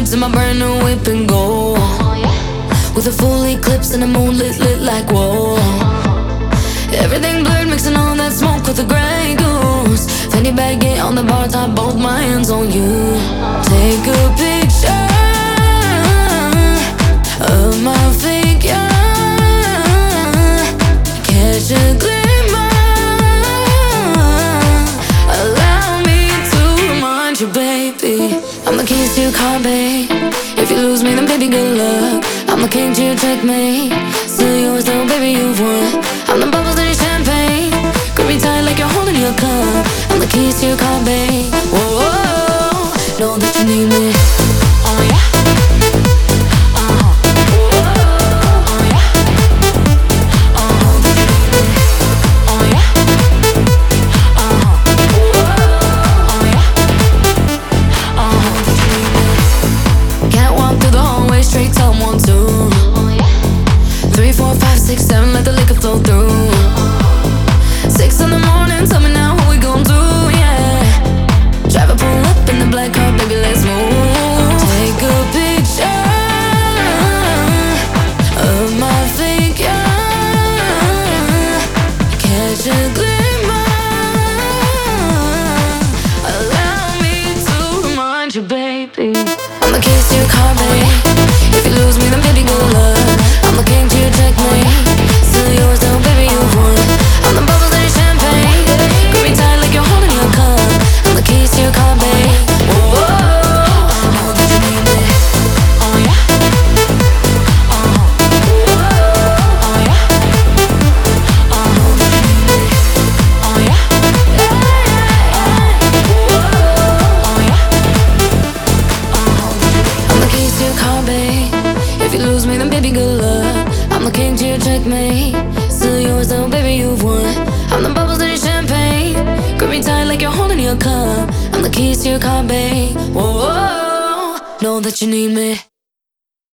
lights in my brand new whip and go. With a full eclipse and the moon lit like whoa. Everything blurred, mixing all that smoke with the Grey Goose. Fanny baggy on the bar top, both my hands on you. Take a picture of my figure, catch a glimmer, allow me to remind you, baby, I'm the keys to your car, babe. If you lose me, then baby, good luck. I'm the king to your checkmate. Still yours though, baby, you've won. I'm the bubbles in your champagne. Grip me tight like you're holding your cup. I'm the keys to your car, babe. Whoa, whoa, know that you need me. Oh yeah. Straight to 1, 2, 3, 4, 5, 6, 7, let the liquor flow through. 6 in the morning, tell me now what we gon' do, yeah. Drive a pull up in the black car, baby, let's move. Take a picture of my figure, catch a glimmer, allow me to remind you, baby, I'm the keys to your car, babe. If you lose me, then baby, good luck. I'm the king to your checkmate. Still yours though, baby, you've won. I'm the bubbles in your champagne. Grip me tight like you're holding your cup. I'm the keys to your car, babe. Whoa, whoa, know that you need me. Oh yeah. Oh yeah. Know that you need me. Oh yeah. Oh yeah. I'm the keys to your car, babe. If you lose me, then baby, good luck. I'm the king to your checkmate. Still yours though, baby, you've won. I'm the bubbles in your champagne. Grip me tight like you're holding your cup. I'm the keys to your car, babe. Whoa, whoa, know that you need me.